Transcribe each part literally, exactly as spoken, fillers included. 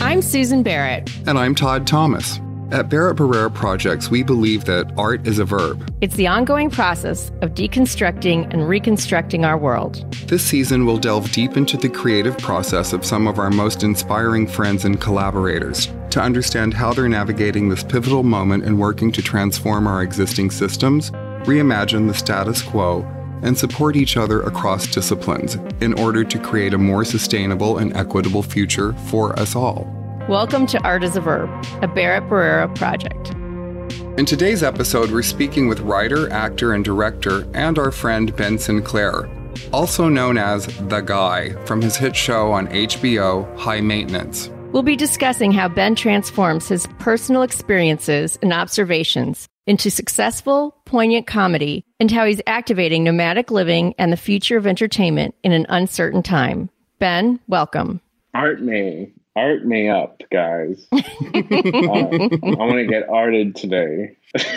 I'm Susan Barrett. And I'm Todd Thomas. At Barrett Barrera Projects, we believe that art is a verb. It's the ongoing process of deconstructing and reconstructing our world. This season, we'll delve deep into the creative process of some of our most inspiring friends and collaborators to understand how they're navigating this pivotal moment and working to transform our existing systems, reimagine the status quo, and support each other across disciplines in order to create a more sustainable and equitable future for us all. Welcome to Art is a Verb, a Barrett Barrera project. In today's episode, we're speaking with writer, actor, and director, and our friend Ben Sinclair, also known as The Guy, from his hit show on H B O, High Maintenance. We'll be discussing how Ben transforms his personal experiences and observations into successful, poignant comedy, and how he's activating nomadic living and the future of entertainment in an uncertain time. Ben, welcome. Art me. Art me up, guys. uh, I want to get arted today.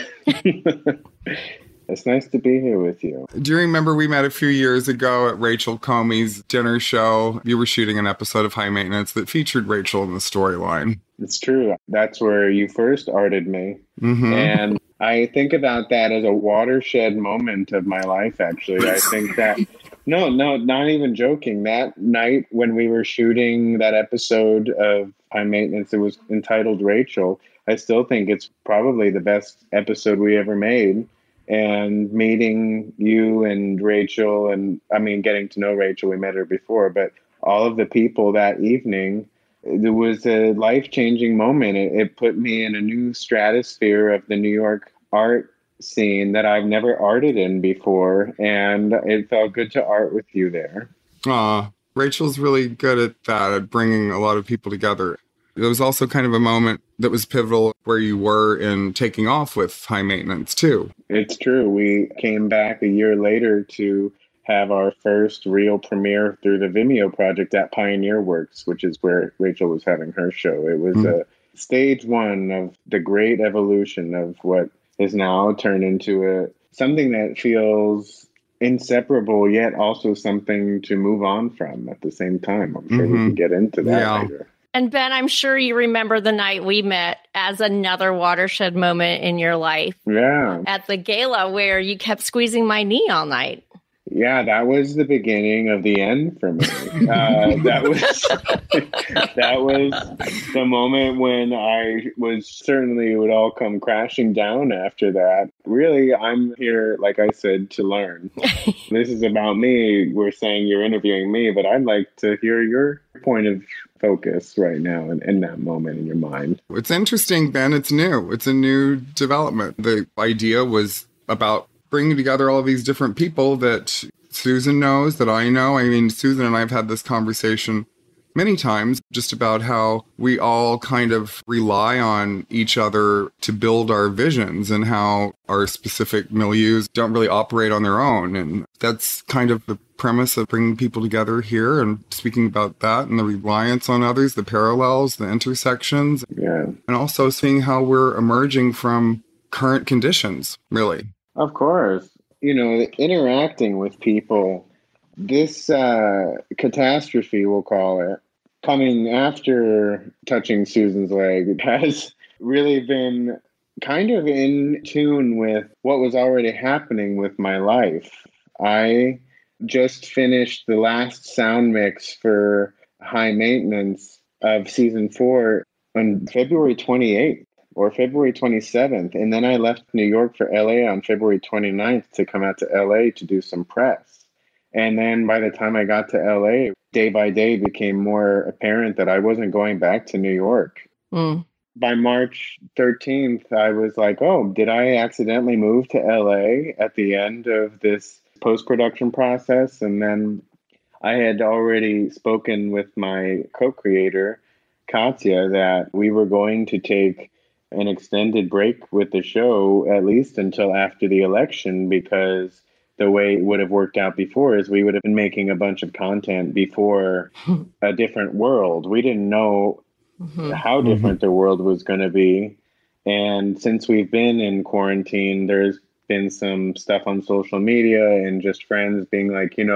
It's nice to be here with you. Do you remember we met a few years ago at Rachel Comey's dinner show? You were shooting an episode of High Maintenance that featured Rachel in the storyline. It's true. That's where you first arted me. Mm-hmm. And I think about that as a watershed moment of my life, actually. I think that, no, no, not even joking. That night when we were shooting that episode of High Maintenance, it was entitled Rachel. I still think it's probably the best episode we ever made. And meeting you and Rachel, and I mean, getting to know Rachel, we met her before, but all of the people that evening, it was a life-changing moment. It, it put me in a new stratosphere of the New York art scene that I've never arted in before, and it felt good to art with you there. Aw, Rachel's really good at that, at bringing a lot of people together. It was also kind of a moment that was pivotal where you were in taking off with High Maintenance, too. It's true. We came back a year later to have our first real premiere through the Vimeo project at Pioneer Works, which is where Rachel was having her show. It was mm-hmm. a stage one of the great evolution of what is now turned into a something that feels inseparable, yet also something to move on from at the same time. I'm sure mm-hmm. we can get into that yeah. later. And Ben, I'm sure you remember the night we met as another watershed moment in your life. Yeah. At the gala where you kept squeezing my knee all night. Yeah, that was the beginning of the end for me. Uh, that was that was the moment when I was certainly it would all come crashing down after that. Really, I'm here, like I said, to learn. This is about me. We're saying you're interviewing me, but I'd like to hear your point of focus right now in, in that moment in your mind. It's interesting, Ben. It's new. It's a new development. The idea was about bringing together all of these different people that Susan knows, that I know. I mean, Susan and I have had this conversation many times just about how we all kind of rely on each other to build our visions and how our specific milieus don't really operate on their own. And that's kind of the premise of bringing people together here and speaking about that and the reliance on others, the parallels, the intersections, yeah, and also seeing how we're emerging from current conditions, really. Of course. You know, interacting with people, this uh, catastrophe, we'll call it, coming after touching Susan's leg has really been kind of in tune with what was already happening with my life. I just finished the last sound mix for High Maintenance of season four on February twenty-eighth. Or February twenty-seventh. And then I left New York for L A on February twenty-ninth to come out to L A to do some press. And then by the time I got to L A, day by day became more apparent that I wasn't going back to New York. Mm. By March thirteenth, I was like, oh, did I accidentally move to L A at the end of this post-production process? And then I had already spoken with my co-creator, Katya, that we were going to take an extended break with the show, at least until after the election, because the way it would have worked out before is we would have been making a bunch of content before a different world. We didn't know mm-hmm. how different mm-hmm. the world was going to be. And since we've been in quarantine, there's been some stuff on social media and just friends being like, you know,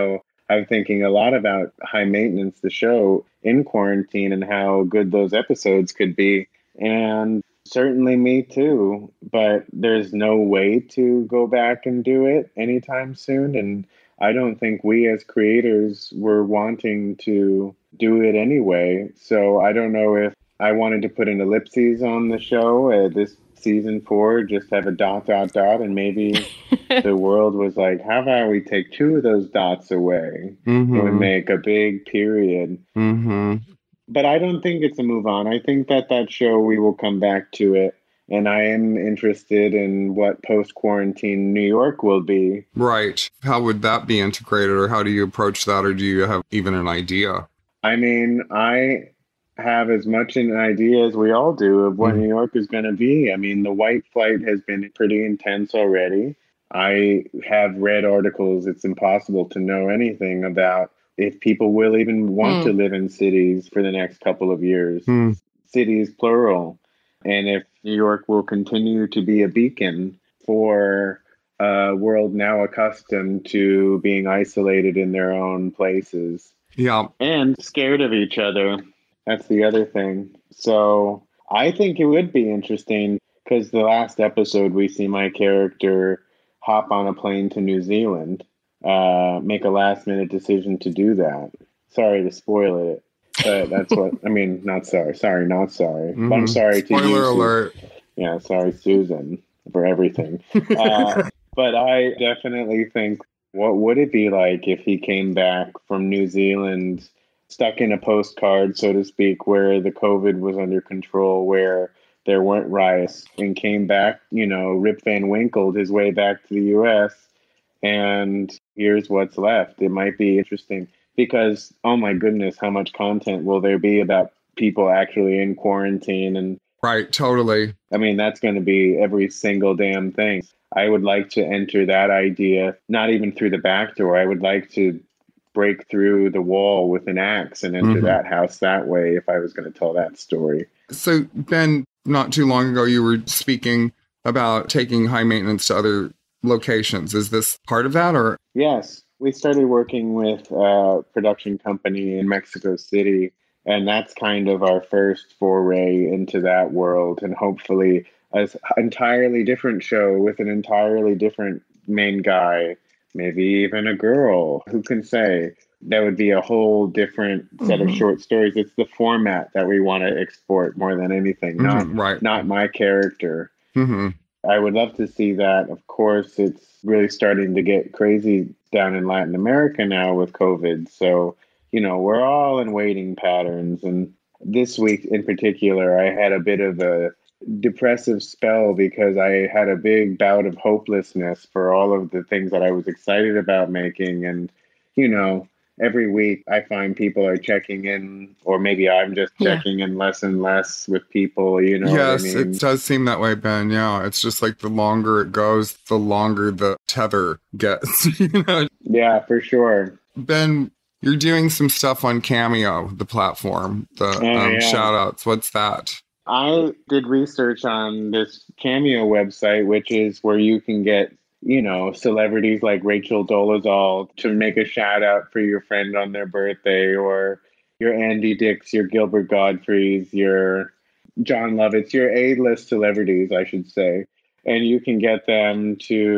I'm thinking a lot about High Maintenance, the show, in quarantine and how good those episodes could be. And certainly me too, but there's no way to go back and do it anytime soon. And I don't think we as creators were wanting to do it anyway. So I don't know if I wanted to put an ellipses on the show, uh, this season four, just have a dot, dot, dot, and maybe the world was like, how about we take two of those dots away Mm-hmm. and we make a big period? Mm-hmm. But I don't think it's a move on. I think that that show, we will come back to it. And I am interested in what post-quarantine New York will be. Right. How would that be integrated, or how do you approach that, or do you have even an idea? I mean, I have as much an idea as we all do of what mm. New York is going to be. I mean, the white flight has been pretty intense already. I have read articles. It's impossible to know anything about if people will even want mm. to live in cities for the next couple of years. Mm. Cities, plural. And if New York will continue to be a beacon for a world now accustomed to being isolated in their own places. Yeah. And scared of each other. That's the other thing. So I think it would be interesting because the last episode we see my character hop on a plane to New Zealand, uh, make a last minute decision to do that. Sorry to spoil it. But that's what, I mean, not sorry. Sorry, not sorry. Mm-hmm. I'm sorry to you. Spoiler alert. Yeah, sorry, Susan, for everything. uh, but I definitely think, what would it be like if he came back from New Zealand, stuck in a postcard, so to speak, where the COVID was under control, where there weren't riots, and came back, you know, Rip Van Winkled his way back to the U S, and here's what's left. It might be interesting. Because, oh my goodness, how much content will there be about people actually in quarantine? And right, totally. I mean, that's going to be every single damn thing. I would like to enter that idea, not even through the back door. I would like to break through the wall with an axe and enter mm-hmm. that house that way if I was going to tell that story. So, Ben, not too long ago, you were speaking about taking High Maintenance to other locations. Is this part of that, or? Yes. We started working with a production company in Mexico City, and that's kind of our first foray into that world, and hopefully an entirely different show with an entirely different main guy, maybe even a girl, who can say? That would be a whole different set mm-hmm. of short stories. It's the format that we want to export more than anything, not, mm-hmm, right. not my character. Mm-hmm. I would love to see that. Of course, it's really starting to get crazy down in Latin America now with COVID. So, you know, we're all in waiting patterns. And this week in particular, I had a bit of a depressive spell because I had a big bout of hopelessness for all of the things that I was excited about making. And, you know, every week I find people are checking in, or maybe I'm just checking yeah. in less and less with people, you know. Yes, what I mean? It does seem that way, Ben. Yeah, it's just like the longer it goes, the longer the tether gets. You know? Yeah, for sure. Ben, you're doing some stuff on Cameo, the platform, the oh, um, yeah. shout outs. What's that? I did research on this Cameo website, which is where you can get, you know, celebrities like Rachel Dolezal to make a shout out for your friend on their birthday, or your Andy Dicks, your Gilbert Godfreys, your John Lovitz, your A-list celebrities, I should say. And you can get them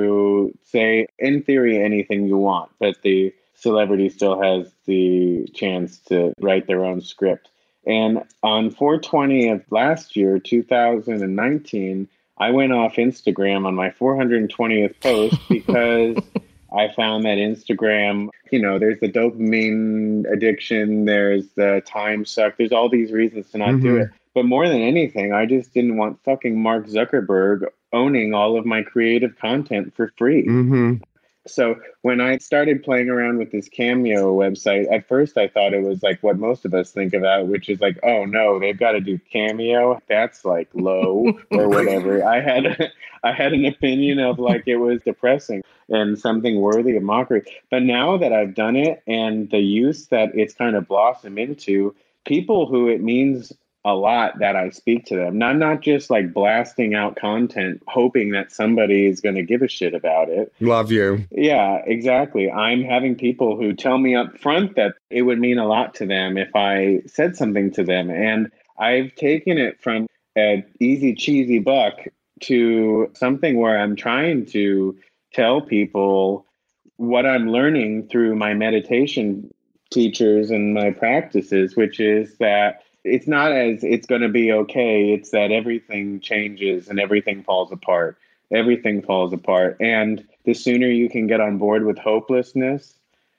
to say, in theory, anything you want, but the celebrity still has the chance to write their own script. And on four twenty of last year, two thousand nineteen, I went off Instagram on my four hundred twentieth post because I found that Instagram, you know, there's the dopamine addiction, there's the time suck, there's all these reasons to not mm-hmm. do it. But more than anything, I just didn't want fucking Mark Zuckerberg owning all of my creative content for free. Mm-hmm. So when I started playing around with this Cameo website, at first I thought it was like what most of us think about, which is like, oh no, they've got to do Cameo. That's like low or whatever. I had I had an opinion of like it was depressing and something worthy of mockery. But now that I've done it and the use that it's kind of blossomed into, people who it means a lot that I speak to them. Not not just like blasting out content, hoping that somebody is going to give a shit about it. Love you. Yeah, exactly. I'm having people who tell me up front that it would mean a lot to them if I said something to them. And I've taken it from an easy, cheesy buck to something where I'm trying to tell people what I'm learning through my meditation teachers and my practices, which is that it's not as it's going to be okay. It's that everything changes and everything falls apart. Everything falls apart. And the sooner you can get on board with hopelessness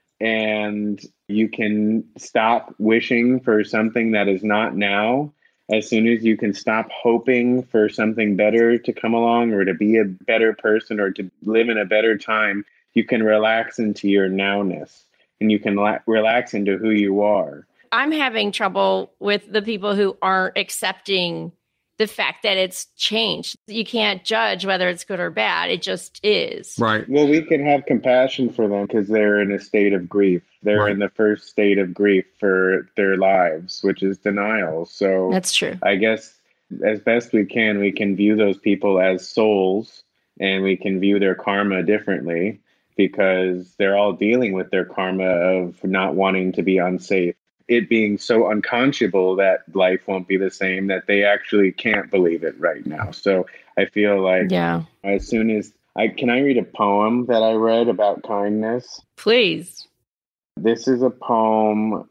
and you can stop wishing for something that is not now, as soon as you can stop hoping for something better to come along or to be a better person or to live in a better time, you can relax into your nowness and you can la- relax into who you are. I'm having trouble with the people who aren't accepting the fact that it's changed. You can't judge whether it's good or bad. It just is. Right. Well, we can have compassion for them because they're in a state of grief. They're Right. in the first state of grief for their lives, which is denial. So That's true. I guess as best we can, we can view those people as souls and we can view their karma differently because they're all dealing with their karma of not wanting to be unsafe. It being so unconscionable that life won't be the same, that they actually can't believe it right now. So I feel like Yeah. as soon as I can I read a poem that I read about kindness? Please. This is a poem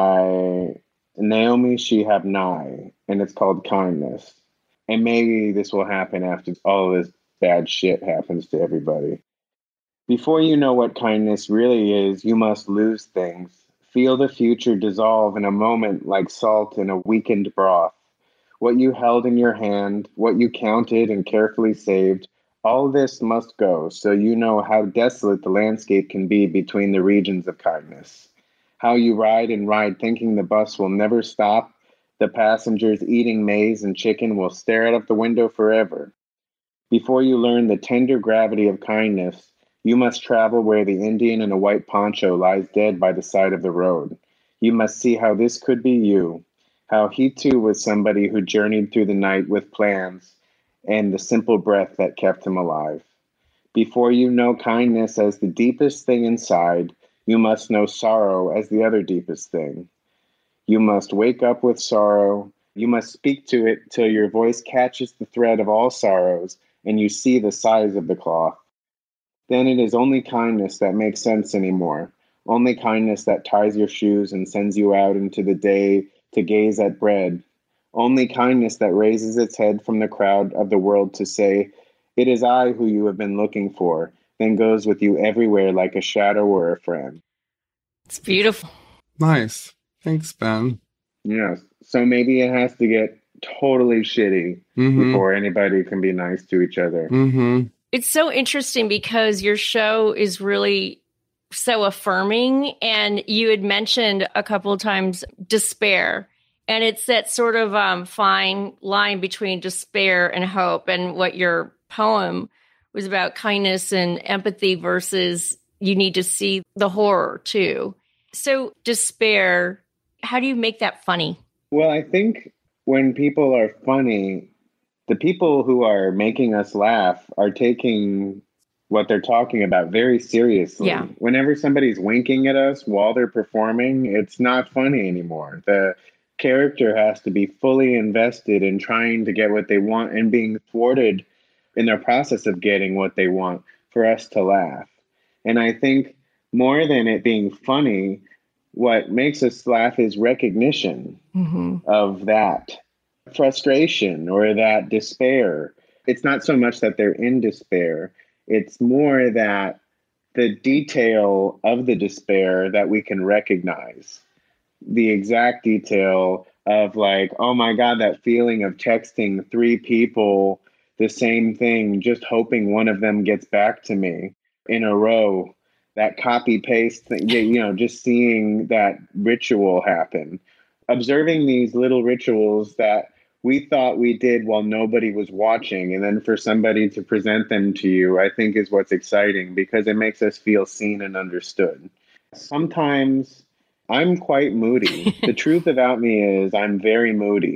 by Naomi Shihab Nye, and it's called Kindness. And maybe this will happen after all of this bad shit happens to everybody. Before you know what kindness really is, you must lose things. Feel the future dissolve in a moment like salt in a weakened broth. What you held in your hand, what you counted and carefully saved, all this must go so you know how desolate the landscape can be between the regions of kindness. How you ride and ride thinking the bus will never stop, the passengers eating maize and chicken will stare out of the window forever. Before you learn the tender gravity of kindness, you must travel where the Indian in a white poncho lies dead by the side of the road. You must see how this could be you, how he too was somebody who journeyed through the night with plans and the simple breath that kept him alive. Before you know kindness as the deepest thing inside, you must know sorrow as the other deepest thing. You must wake up with sorrow. You must speak to it till your voice catches the thread of all sorrows and you see the size of the cloth. Then it is only kindness that makes sense anymore. Only kindness that ties your shoes and sends you out into the day to gaze at bread. Only kindness that raises its head from the crowd of the world to say, "It is I who you have been looking for," then goes with you everywhere like a shadow or a friend. It's beautiful. Nice. Thanks, Ben. Yes. So maybe it has to get totally shitty Mm-hmm. before anybody can be nice to each other. Mm-hmm. It's so interesting because your show is really so affirming. And you had mentioned a couple of times despair. And it's that sort of um, fine line between despair and hope. And what your poem was about kindness and empathy versus you need to see the horror too. So despair, how do you make that funny? Well, I think when people are funny, the people who are making us laugh are taking what they're talking about very seriously. Yeah. Whenever somebody's winking at us while they're performing, it's not funny anymore. The character has to be fully invested in trying to get what they want and being thwarted in their process of getting what they want for us to laugh. And I think more than it being funny, what makes us laugh is recognition Mm-hmm. of that frustration or that despair. It's not so much that they're in despair. It's more that the detail of the despair that we can recognize, the exact detail of like, oh my God, that feeling of texting three people the same thing, just hoping one of them gets back to me in a row, that copy paste thing, you know, just seeing that ritual happen, observing these little rituals that we thought we did while nobody was watching. And then for somebody to present them to you, I think is what's exciting because it makes us feel seen and understood. Sometimes I'm quite moody. The truth about me is I'm very moody.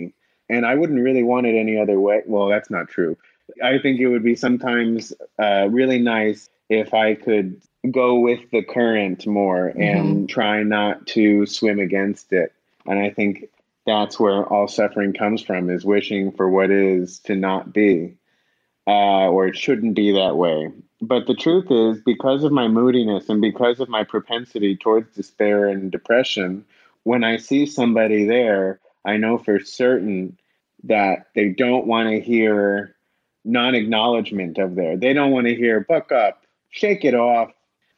And I wouldn't really want it any other way. Well, that's not true. I think it would be sometimes uh, really nice if I could go with the current more mm-hmm. and try not to swim against it. And I think that's where all suffering comes from, is wishing for what is to not be, uh, or it shouldn't be that way. But the truth is, because of my moodiness and because of my propensity towards despair and depression, when I see somebody there, I know for certain that they don't want to hear non-acknowledgement of there. They don't want to hear, buck up, shake it off.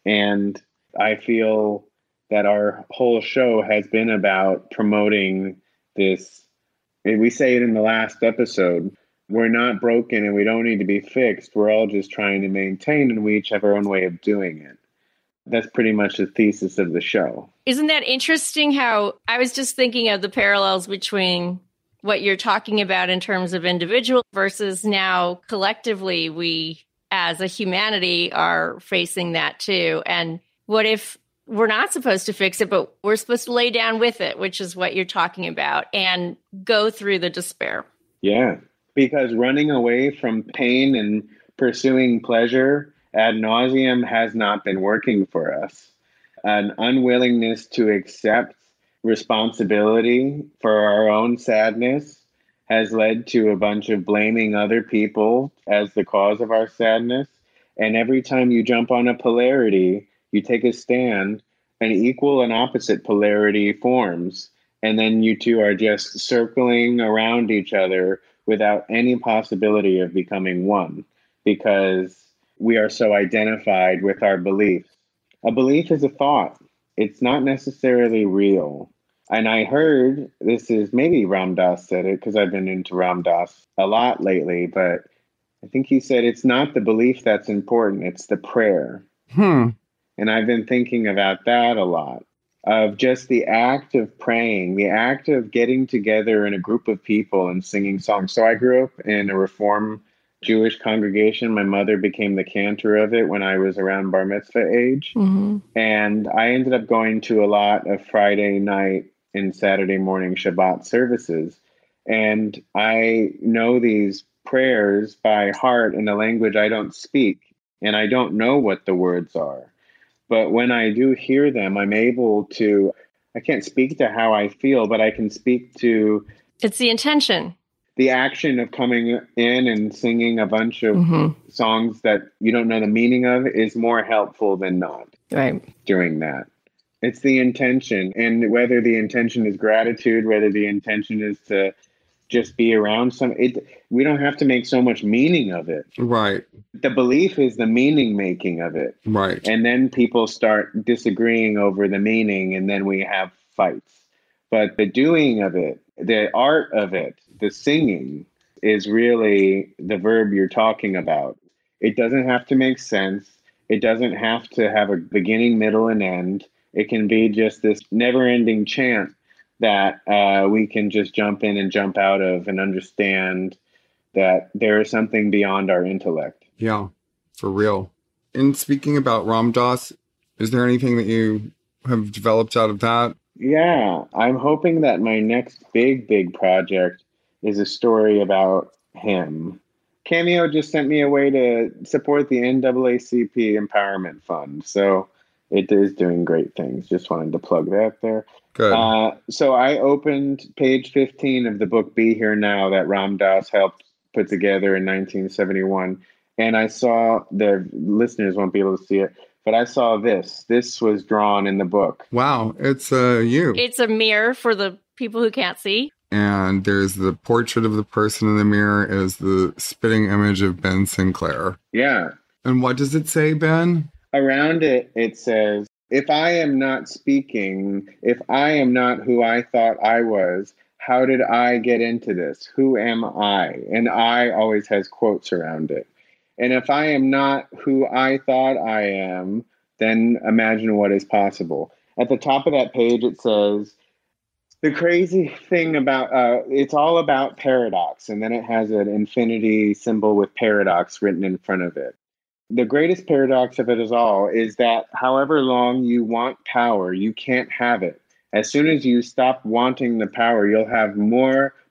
And I feel that our whole show has been about promoting this. And we say it in the last episode, we're not broken and we don't need to be fixed. We're all just trying to maintain, and we each have our own way of doing it. That's pretty much the thesis of the show. Isn't that interesting how I was just thinking of the parallels between what you're talking about in terms of individual versus now collectively we as a humanity are facing that too. And what if we're not supposed to fix it, but we're supposed to lay down with it, which is what you're talking about, and go through the despair? Yeah, because running away from pain and pursuing pleasure ad nauseum has not been working for us. An unwillingness to accept responsibility for our own sadness has led to a bunch of blaming other people as the cause of our sadness. And every time you jump on a polarity, you take a stand, an equal and opposite polarity forms. And then you two are just circling around each other without any possibility of becoming one, because we are so identified with our beliefs. A belief is a thought. It's not necessarily real. And I heard, this is maybe Ram Dass said it, because I've been into Ram Dass a lot lately, but I think he said it's not the belief that's important, it's the prayer. Hmm. And I've been thinking about that a lot, of just the act of praying, the act of getting together in a group of people and singing songs. So I grew up in a Reform Jewish congregation. My mother became the cantor of it when I was around bar mitzvah age. Mm-hmm. And I ended up going to a lot of Friday night and Saturday morning Shabbat services. And I know these prayers by heart in a language I don't speak, and I don't know what the words are. But when I do hear them, I'm able to, I can't speak to how I feel, but I can speak to... It's the intention. The action of coming in and singing a bunch of mm-hmm. songs that you don't know the meaning of is more helpful than not. Right. Doing that. It's the intention. And whether the intention is gratitude, whether the intention is to just be around some, it, we don't have to make so much meaning of it. Right. The belief is the meaning making of it. Right. And then people start disagreeing over the meaning, and then we have fights. But the doing of it, the art of it, the singing is really the verb you're talking about. It doesn't have to make sense. It doesn't have to have a beginning, middle, and end. It can be just this never-ending chant that uh, we can just jump in and jump out of and understand that there is something beyond our intellect. Yeah, for real. And speaking about Ram Dass, is there anything that you have developed out of that? Yeah, I'm hoping that my next big, big project is a story about him. Cameo just sent me a way to support the N double A C P Empowerment Fund. So it is doing great things. Just wanted to plug that there. Good. Uh, so I opened page fifteen of the book Be Here Now that Ram Dass helped put together in nineteen seventy-one. And I saw, the listeners won't be able to see it, but I saw this. This was drawn in the book. Wow, it's uh, you. It's a mirror for the people who can't see. And there's the portrait of the person in the mirror is the spitting image of Ben Sinclair. Yeah. And what does it say, Ben? Around it, it says, if I am not speaking, if I am not who I thought I was, how did I get into this? Who am I? And I always has quotes around it. And if I am not who I thought I am, then imagine what is possible. At the top of that page, it says, the crazy thing about, uh, it's all about paradox. And then it has an infinity symbol with paradox written in front of it. The greatest paradox of it is all is that however long you want power, you can't have it. As soon as you stop wanting the power, you'll have more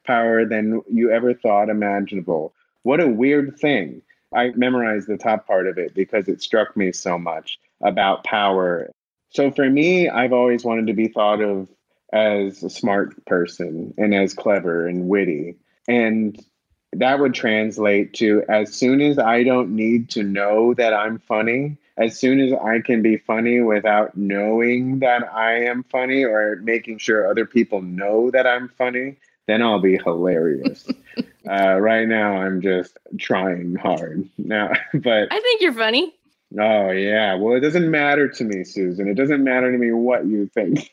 power than you ever thought imaginable. What a weird thing. I memorized the top part of it because it struck me so much about power. So for me, I've always wanted to be thought of as a smart person and as clever and witty. And that would translate to, as soon as I don't need to know that I'm funny, as soon as I can be funny without knowing that I am funny or making sure other people know that I'm funny, then I'll be hilarious. uh, right now, I'm just trying hard now, but I think you're funny. Oh, yeah. Well, it doesn't matter to me, Susan. It doesn't matter to me what you think.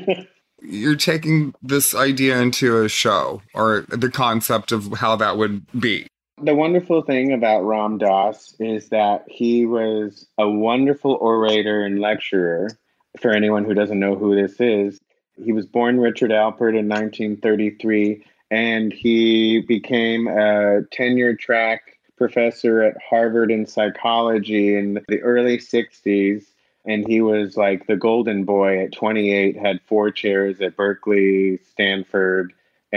You're taking this idea into a show, or the concept of how that would be. The wonderful thing about Ram Dass is that he was a wonderful orator and lecturer. For anyone who doesn't know who this is, he was born Richard Alpert in nineteen thirty-three, and he became a tenure-track professor at Harvard in psychology in the early sixties. And he was like the golden boy at twenty-eight, had four chairs at Berkeley, Stanford,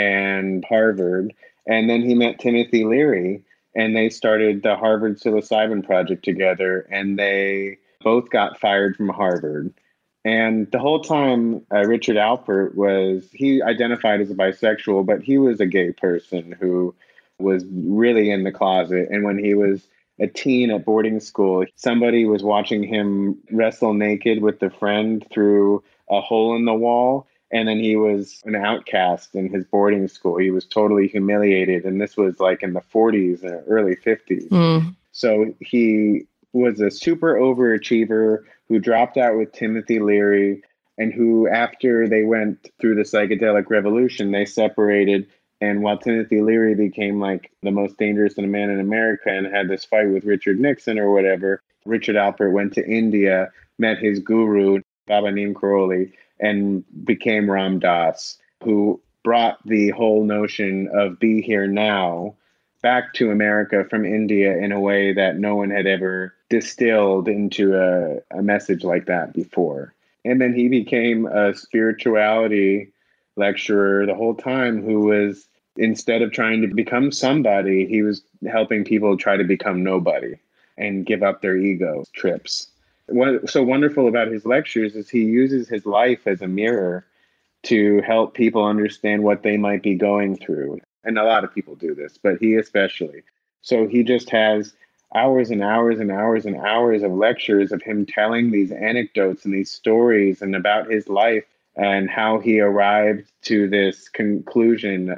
and Harvard. And then he met Timothy Leary, and they started the Harvard Psilocybin Project together, and they both got fired from Harvard. And the whole time, uh, Richard Alpert was, he identified as a bisexual, but he was a gay person who was really in the closet. And when he was a teen at boarding school, somebody was watching him wrestle naked with a friend through a hole in the wall. And then he was an outcast in his boarding school. He was totally humiliated. And this was like in the forties and early fifties. Mm. So he was a super overachiever who dropped out with Timothy Leary, and who, after they went through the psychedelic revolution, they separated. And while Timothy Leary became like the most dangerous man in America and had this fight with Richard Nixon or whatever, Richard Alpert went to India, met his guru, Baba Neem Karoli, and became Ram Dass, who brought the whole notion of be here now back to America from India in a way that no one had ever distilled into a, a message like that before. And then he became a spirituality lecturer the whole time who was, instead of trying to become somebody, he was helping people try to become nobody and give up their ego trips. What's so wonderful about his lectures is he uses his life as a mirror to help people understand what they might be going through. And a lot of people do this, but he especially. So he just has hours and hours and hours and hours of lectures of him telling these anecdotes and these stories and about his life and how he arrived to this conclusion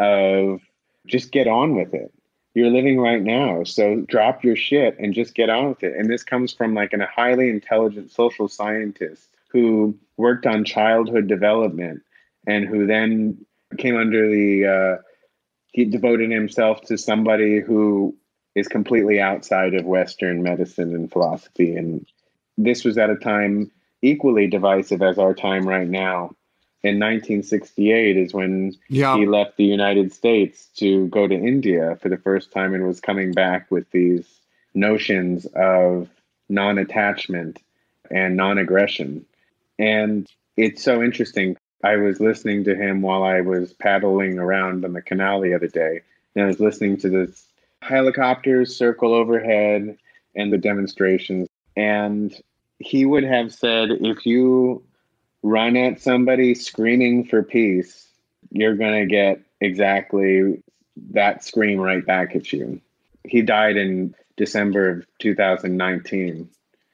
of just get on with it. You're living right now, so drop your shit and just get on with it. And this comes from like a highly intelligent social scientist who worked on childhood development and who then came under the, uh, he devoted himself to somebody who is completely outside of Western medicine and philosophy. And this was at a time equally divisive as our time right now. In nineteen sixty-eight is when yeah. he left the United States to go to India for the first time and was coming back with these notions of non-attachment and non-aggression. And it's so interesting. I was listening to him while I was paddling around on the canal the other day, and I was listening to this helicopters circle overhead and the demonstrations. And he would have said, if you run at somebody screaming for peace, you're going to get exactly that scream right back at you. He died in December of two thousand nineteen,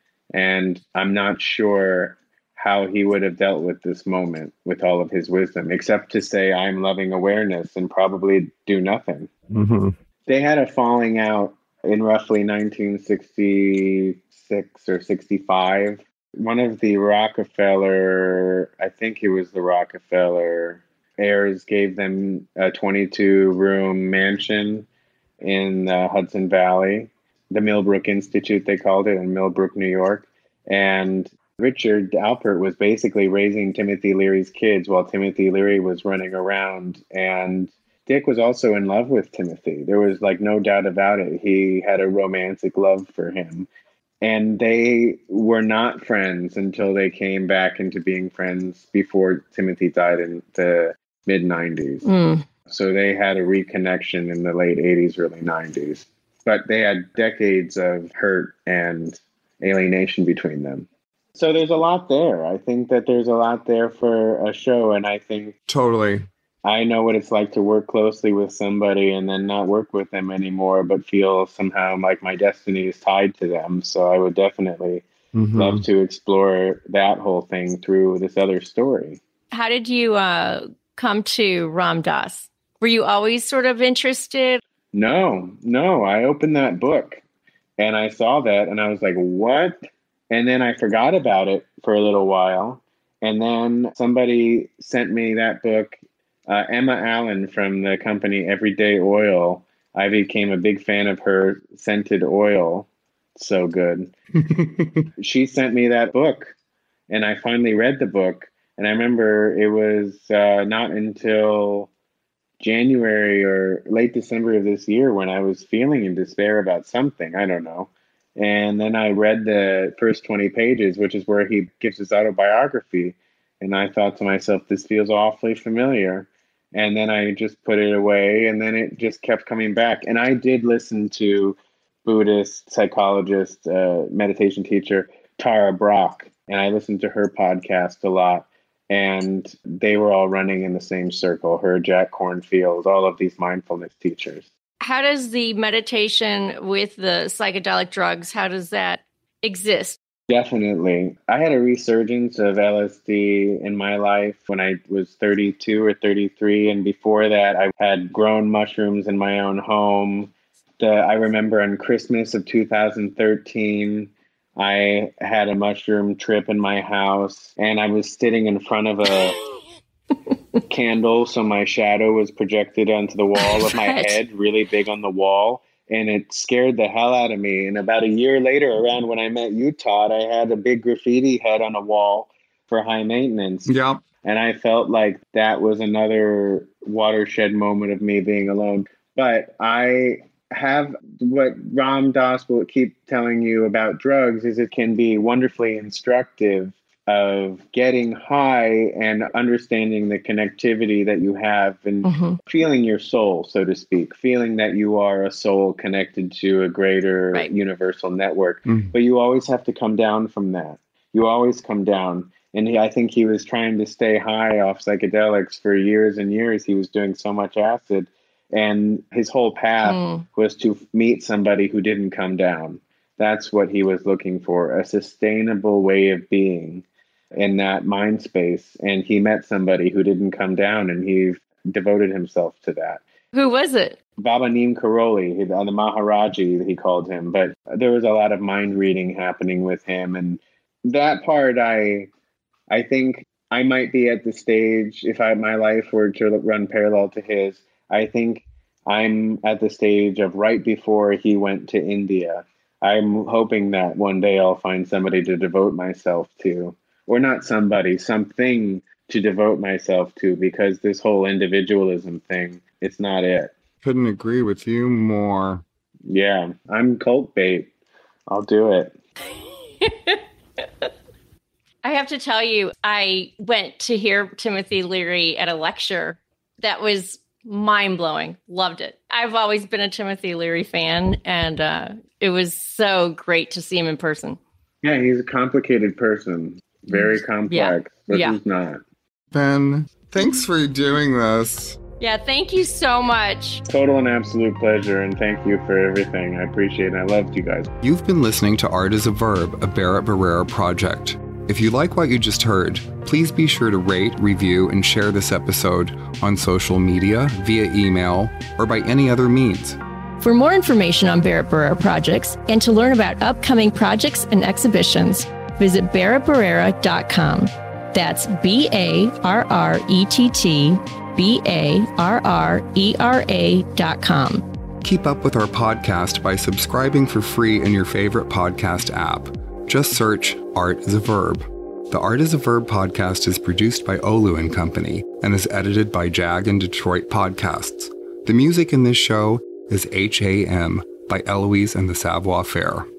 and I'm not sure how he would have dealt with this moment with all of his wisdom, except to say, I'm loving awareness, and probably do nothing. Mm-hmm. They had a falling out in roughly nineteen sixty-six or sixty-five. One of the Rockefeller, I think it was the Rockefeller heirs, gave them a twenty-two room mansion in the Hudson Valley, the Millbrook Institute, they called it, in Millbrook, New York. And Richard Alpert was basically raising Timothy Leary's kids while Timothy Leary was running around. And Dick was also in love with Timothy. There was like no doubt about it. He had a romantic love for him. And they were not friends until they came back into being friends before Timothy died in the mid nineties. Mm. So they had a reconnection in the late eighties, early nineties. But they had decades of hurt and alienation between them. So there's a lot there. I think that there's a lot there for a show. And I think Totally. I know what it's like to work closely with somebody and then not work with them anymore, but feel somehow like my destiny is tied to them. So I would definitely mm-hmm. love to explore that whole thing through this other story. How did you uh, come to Ram Dass? Were you always sort of interested? No, no. I opened that book and I saw that and I was like, what? And then I forgot about it for a little while. And then somebody sent me that book. Uh, Emma Allen from the company Everyday Oil. I became a big fan of her scented oil. So good. She sent me that book and I finally read the book. And I remember it was uh, not until January or late December of this year when I was feeling in despair about something. I don't know. And then I read the first twenty pages, which is where he gives his autobiography. And I thought to myself, this feels awfully familiar. And then I just put it away and then it just kept coming back. And I did listen to Buddhist psychologist, uh, meditation teacher, Tara Brach. And I listened to her podcast a lot. And they were all running in the same circle, her, Jack Kornfield, all of these mindfulness teachers. How does the meditation with the psychedelic drugs, how does that exist? Definitely. I had a resurgence of L S D in my life when I was thirty-two or thirty-three. And before that, I had grown mushrooms in my own home. The, I remember on Christmas of two thousand thirteen, I had a mushroom trip in my house and I was sitting in front of a candle. So my shadow was projected onto the wall of my head, really big on the wall. And it scared the hell out of me. And about a year later, around when I met you, Todd, I had a big graffiti head on a wall for high maintenance. Yeah. And I felt like that was another watershed moment of me being alone. But I have what Ram Dass will keep telling you about drugs is it can be wonderfully instructive of getting high and understanding the connectivity that you have and mm-hmm. feeling your soul, so to speak, feeling that you are a soul connected to a greater right. universal network. Mm-hmm. But you always have to come down from that. You always come down. And he, I think he was trying to stay high off psychedelics for years and years. He was doing so much acid. And his whole path mm. was to meet somebody who didn't come down. That's what he was looking for, a sustainable way of being in that mind space. And he met somebody who didn't come down and he devoted himself to that. Who was it? Baba Neem Karoli, the Maharaji, he called him. But there was a lot of mind reading happening with him. And that part, I I think I might be at the stage, if I my life were to run parallel to his, I think I'm at the stage of right before he went to India. I'm hoping that one day I'll find somebody to devote myself to. Or not somebody, something to devote myself to, because this whole individualism thing, it's not it. Couldn't agree with you more. Yeah, I'm cult bait. I'll do it. I have to tell you, I went to hear Timothy Leary at a lecture that was mind-blowing. Loved it. I've always been a Timothy Leary fan, and uh, it was so great to see him in person. Yeah, he's a complicated person. Very complex, yeah. but yeah. he's not. Ben, thanks for doing this. Yeah, thank you so much. Total and absolute pleasure, and thank you for everything. I appreciate it. I loved you guys. You've been listening to Art is a Verb, a Barrett Barrera project. If you like what you just heard, please be sure to rate, review, and share this episode on social media, via email, or by any other means. For more information on Barrett Barrera projects and to learn about upcoming projects and exhibitions, visit barrett barrera dot com. That's B A R R E T T B A R R E R A dot com. Keep up with our podcast by subscribing for free in your favorite podcast app. Just search Art is a Verb. The Art is a Verb podcast is produced by Olu and Company and is edited by Jag and Detroit Podcasts. The music in this show is H A M by Eloise and the Savoir Faire.